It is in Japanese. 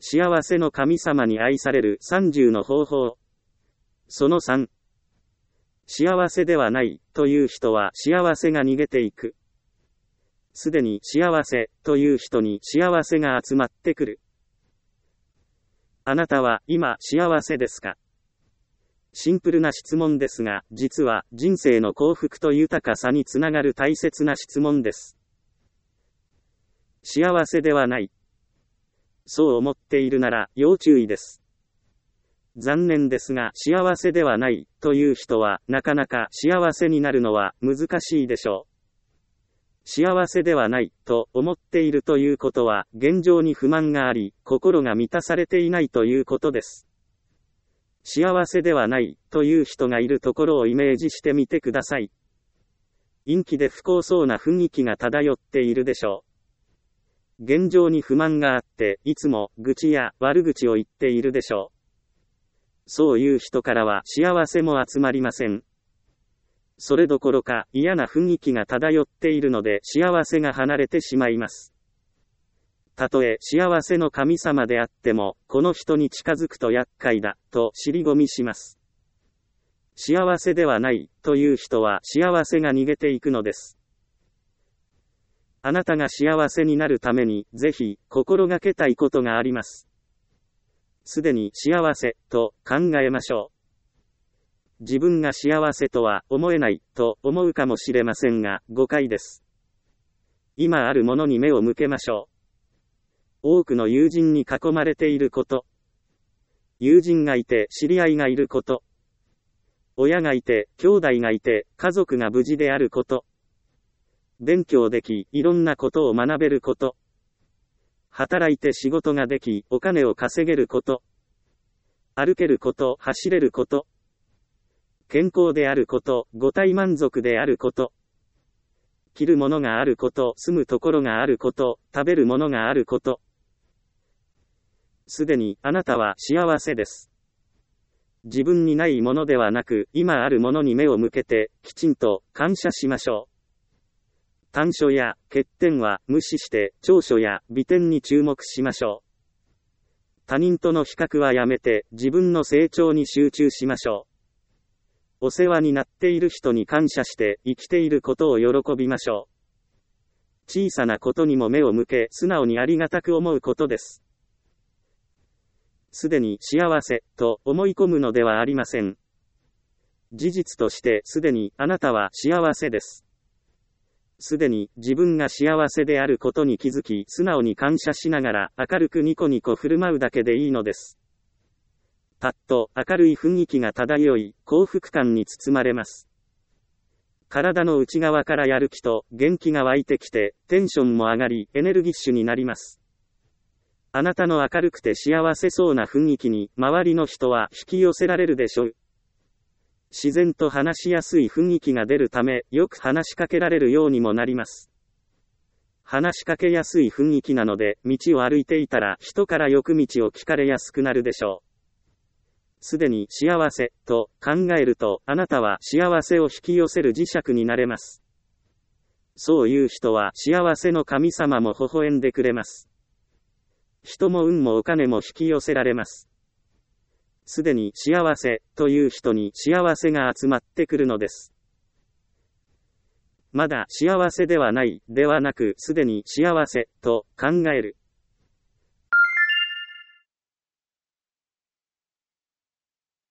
幸せの神様に愛される30の方法。その3。幸せではないという人は幸せが逃げていく。すでに幸せという人に幸せが集まってくる。あなたは今幸せですか？シンプルな質問ですが、実は人生の幸福と豊かさにつながる大切な質問です。幸せではない。そう思っているなら要注意です。残念ですが幸せではないという人はなかなか幸せになるのは難しいでしょう。幸せではないと思っているということは現状に不満があり、心が満たされていないということです。幸せではないという人がいるところをイメージしてみてください。陰気で不幸そうな雰囲気が漂っているでしょう。現状に不満があって、いつも愚痴や悪口を言っているでしょう。そういう人からは幸せも集まりません。それどころか嫌な雰囲気が漂っているので幸せが離れてしまいます。たとえ幸せの神様であっても、この人に近づくと厄介だ、と尻込みします。幸せではないという人は幸せが逃げていくのです。あなたが幸せになるために、ぜひ、心がけたいことがあります。すでに幸せ、と考えましょう。自分が幸せとは思えない、と思うかもしれませんが、誤解です。今あるものに目を向けましょう。多くの友人に囲まれていること。友人がいて知り合いがいること。親がいて、兄弟がいて、家族が無事であること。勉強でき、いろんなことを学べること。働いて仕事ができ、お金を稼げること。歩けること、走れること。健康であること、五体満足であること。着るものがあること、住むところがあること、食べるものがあること。すでにあなたは幸せです。自分にないものではなく、今あるものに目を向けて、きちんと感謝しましょう。短所や欠点は無視して長所や美点に注目しましょう。他人との比較はやめて自分の成長に集中しましょう。お世話になっている人に感謝して生きていることを喜びましょう。小さなことにも目を向け素直にありがたく思うことです。すでに幸せと思い込むのではありません。事実としてすでにあなたは幸せです。すでに自分が幸せであることに気づき、素直に感謝しながら明るくニコニコ振る舞うだけでいいのです。パッと明るい雰囲気が漂い、幸福感に包まれます。体の内側からやる気と元気が湧いてきて、テンションも上がり、エネルギッシュになります。あなたの明るくて幸せそうな雰囲気に、周りの人は引き寄せられるでしょう。自然と話しやすい雰囲気が出るため、よく話しかけられるようにもなります。話しかけやすい雰囲気なので、道を歩いていたら人からよく道を聞かれやすくなるでしょう。すでに幸せと考えると、あなたは幸せを引き寄せる磁石になれます。そういう人は幸せの神様も微笑んでくれます。人も運もお金も引き寄せられます。すでに幸せという人に幸せが集まってくるのです。まだ幸せではないではなく、すでに幸せと考える。